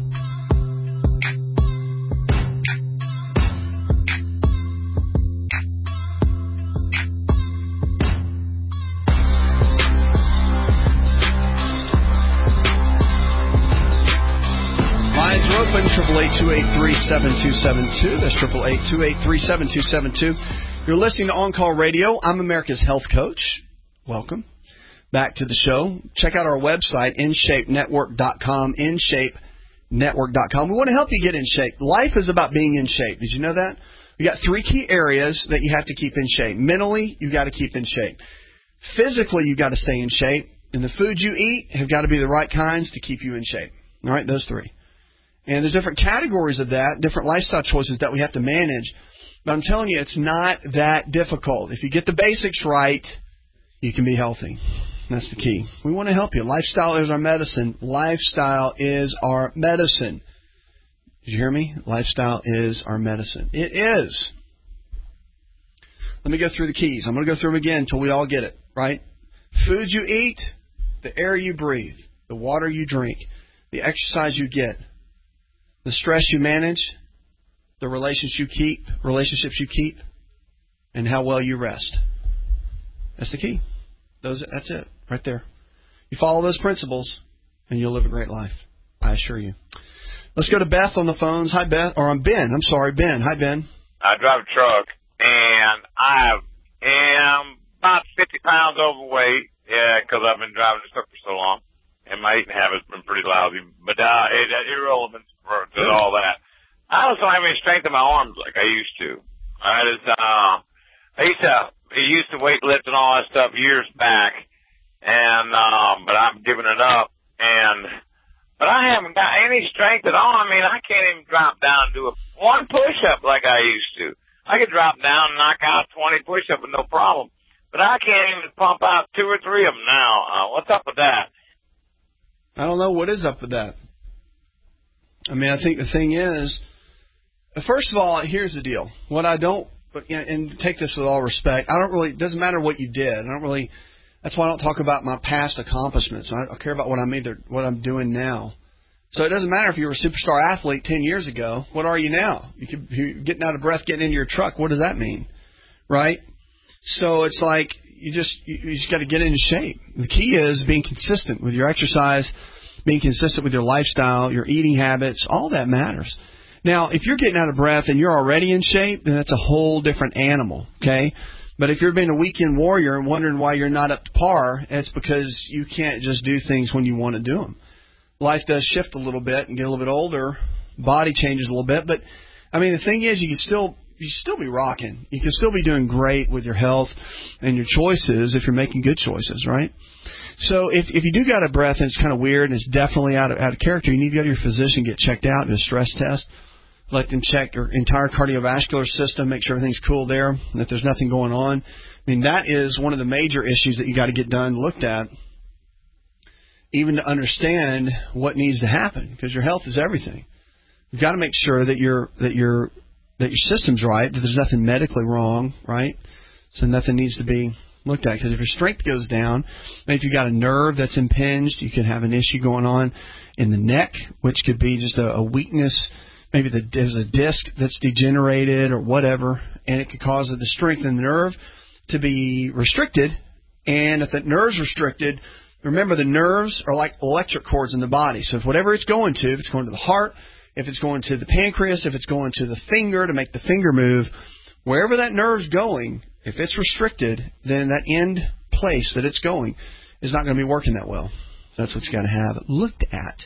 S4: triple eight two eight three seven two seven two. That's triple eight two eight three seven two seven two. You're listening to On Call Radio. I'm America's Health Coach. Welcome back to the show. Check out our website, in shape network dot com, in shape network dot com. We want to help you get in shape. Life is about being in shape. Did you know that? You got three key areas that you have to keep in shape. Mentally, you got to keep in shape. Physically, you got to stay in shape. And the food you eat have got to be the right kinds to keep you in shape. All right, those three. And there's different categories of that, different lifestyle choices that we have to manage. But I'm telling you, it's not that difficult. If you get the basics right, you can be healthy. That's the key. We want to help you. Lifestyle is our medicine. Lifestyle is our medicine. Did you hear me? Lifestyle is our medicine. It is. Let me go through the keys. I'm going to go through them again until we all get it, right? Food you eat, the air you breathe, the water you drink, the exercise you get, the stress you manage, the relationships you keep, relationships you keep, and how well you rest. That's the key. Those, that's it, right there. You follow those principles, and you'll live a great life. I assure you. Let's go to Beth on the phones. Hi, Beth. Or I'm Ben. I'm sorry, Ben. Hi, Ben.
S8: I drive a truck, and I am about fifty pounds overweight, yeah, because I've been driving this truck for so long, and my eating habit's been pretty lousy. But uh, it, uh, irrelevant for to all that. I also don't have any strength in my arms like I used to. I just, uh, I used to, I used to weight lift and all that stuff years back, and um, but I've given it up, and but I haven't got any strength at all. I mean, I can't even drop down and do a one push-up like I used to. I could drop down and knock out twenty push-ups with no problem, but I can't even pump out two or three of them now. Uh, what's up with that?
S4: I don't know what is up with that. I mean, I think the thing is, first of all, here's the deal. What I don't, and take this with all respect, I don't really, it doesn't matter what you did. I don't really, that's why I don't talk about my past accomplishments. I, I care about what I'm either, what I'm doing now. So it doesn't matter if you were a superstar athlete ten years ago. What are you now? You could, you're getting out of breath, getting into your truck. What does that mean? Right? So it's like, you just, you, you just got to get into shape. The key is being consistent with your exercise, being consistent with your lifestyle, your eating habits, all that matters. Now, if you're getting out of breath and you're already in shape, then that's a whole different animal, okay? But if you're being a weekend warrior and wondering why you're not up to par, it's because you can't just do things when you want to do them. Life does shift a little bit and get a little bit older. Body changes a little bit. But, I mean, the thing is, you can still you can still be rocking. You can still be doing great with your health and your choices if you're making good choices, right? So if if you do got a breath and it's kind of weird and it's definitely out of out of character, you need to go to your physician, get checked out, do a stress test, let them check your entire cardiovascular system, make sure everything's cool there, that there's nothing going on. I mean, that is one of the major issues that you got to get done, looked at, even to understand what needs to happen, because your health is everything. You've got to make sure that your that your that your system's right, that there's nothing medically wrong, right? So nothing needs to be looked at, because if your strength goes down, maybe if you've got a nerve that's impinged, you could have an issue going on in the neck, which could be just a, a weakness. Maybe the, there's a disc that's degenerated or whatever, and it could cause the strength in the nerve to be restricted. And if that nerve's restricted, remember the nerves are like electric cords in the body. So if whatever it's going to, if it's going to the heart, if it's going to the pancreas, if it's going to the finger to make the finger move, wherever that nerve's going, if it's restricted, then that end place that it's going is not going to be working that well. That's what you got to have looked at.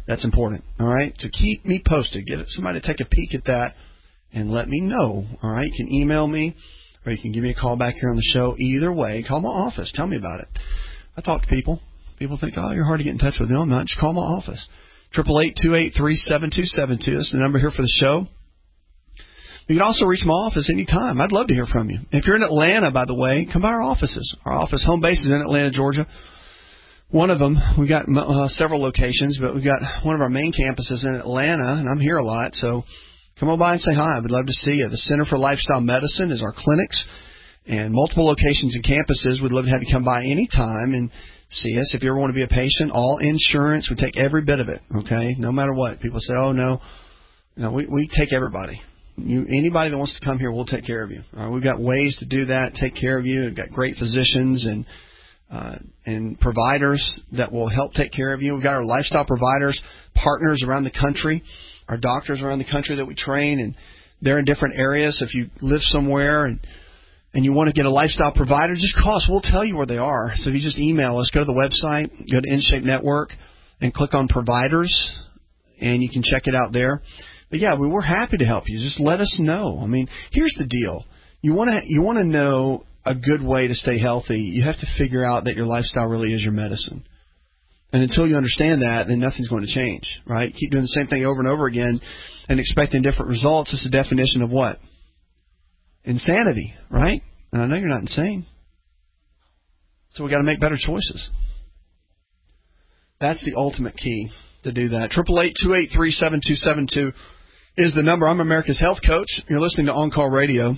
S4: That's important, all right? So keep me posted. Get somebody to take a peek at that and let me know, all right? You can email me or you can give me a call back here on the show. Either way, call my office. Tell me about it. I talk to people. People think, oh, you're hard to get in touch with. No, I'm not. Just call my office. eight eight eight, two eight three, seven two seven two. That's the number here for the show. You can also reach my office anytime. I'd love to hear from you. If you're in Atlanta, by the way, come by our offices. Our office home base is in Atlanta, Georgia. One of them, we've got uh, several locations, but we've got one of our main campuses in Atlanta, and I'm here a lot, so come on by and say hi. I would love to see you. The Center for Lifestyle Medicine is our clinics, and multiple locations and campuses. We'd love to have you come by anytime and see us. If you ever want to be a patient, all insurance, we take every bit of it, okay, no matter what. People say, oh, no, no, we, we take everybody. You, anybody that wants to come here, we'll take care of you. All right, we've got ways to do that, take care of you. We've got great physicians and uh, and providers that will help take care of you. We've got our lifestyle providers, partners around the country, our doctors around the country that we train, and they're in different areas. So if you live somewhere and and you want to get a lifestyle provider, just call us. We'll tell you where they are. So if you just email us, go to the website, go to InShape Network, and click on Providers, and you can check it out there. But yeah, we we're happy to help you. Just let us know. I mean, here's the deal: you want to you want to know a good way to stay healthy. You have to figure out that your lifestyle really is your medicine. And until you understand that, then nothing's going to change, right? Keep doing the same thing over and over again, and expecting different results. It's the definition of what? Insanity, right? And I know you're not insane. So we got to make better choices. That's the ultimate key to do that. eight eight eight, two eight three, seven two seven two. Is the number. I'm America's Health Coach. You're listening to On Call Radio.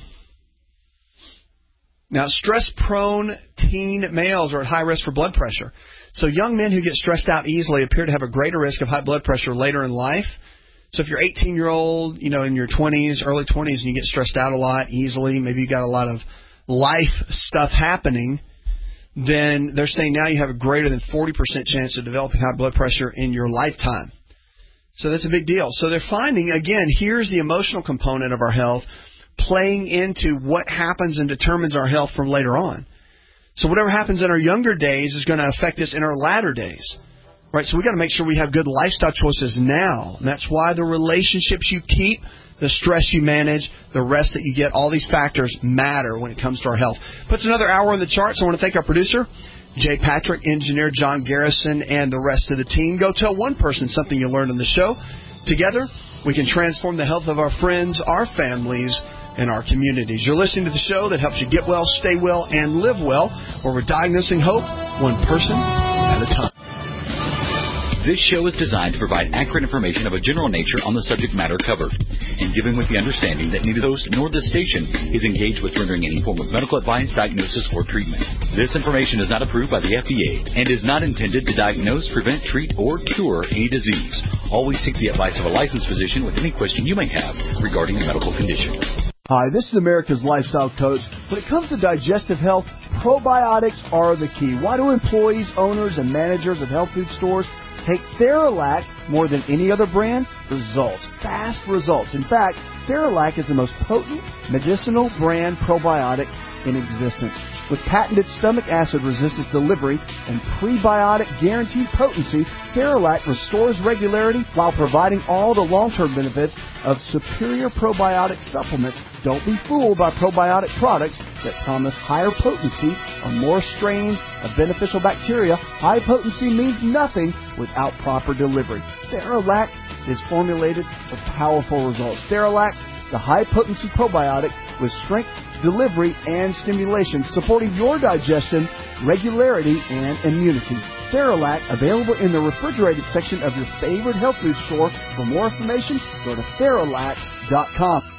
S4: Now, stress-prone teen males are at high risk for blood pressure. So young men who get stressed out easily appear to have a greater risk of high blood pressure later in life. So if you're eighteen-year-old, you know, in your twenties, early twenties, and you get stressed out a lot easily, maybe you got a lot of life stuff happening, then they're saying now you have a greater than forty percent chance of developing high blood pressure in your lifetime. So that's a big deal. So they're finding, again, here's the emotional component of our health playing into what happens and determines our health from later on. So whatever happens in our younger days is going to affect us in our latter days. Right? So we've got to make sure we have good lifestyle choices now. And that's why the relationships you keep, the stress you manage, the rest that you get, all these factors matter when it comes to our health. Puts another hour on the charts. I want to thank our producer, Jay Patrick, engineer John Garrison, and the rest of the team. Go tell one person something you learned on the show. Together, we can transform the health of our friends, our families, and our communities. You're listening to the show that helps you get well, stay well, and live well, where we're diagnosing hope one person at a time.
S15: This show is designed to provide accurate information of a general nature on the subject matter covered, and given with the understanding that neither the host nor the station is engaged with rendering any form of medical advice, diagnosis, or treatment. This information is not approved by the F D A and is not intended to diagnose, prevent, treat, or cure any disease. Always seek the advice of a licensed physician with any question you may have regarding a medical condition.
S4: Hi, this is America's Lifestyle Coach. When it comes to digestive health, probiotics are the key. Why do employees, owners, and managers of health food stores take Theralac more than any other brand? Results. Fast results. In fact, Theralac is the most potent medicinal brand probiotic in existence. With patented stomach acid resistance delivery and prebiotic guaranteed potency, Theralac restores regularity while providing all the long-term benefits of superior probiotic supplements. Don't be fooled by probiotic products that promise higher potency or more strains of beneficial bacteria. High potency means nothing without proper delivery. Theralac is formulated for powerful results. Theralac, the high-potency probiotic with strength, delivery, and stimulation, supporting your digestion, regularity, and immunity. Theralac, available in the refrigerated section of your favorite health food store. For more information, go to Theralac dot com.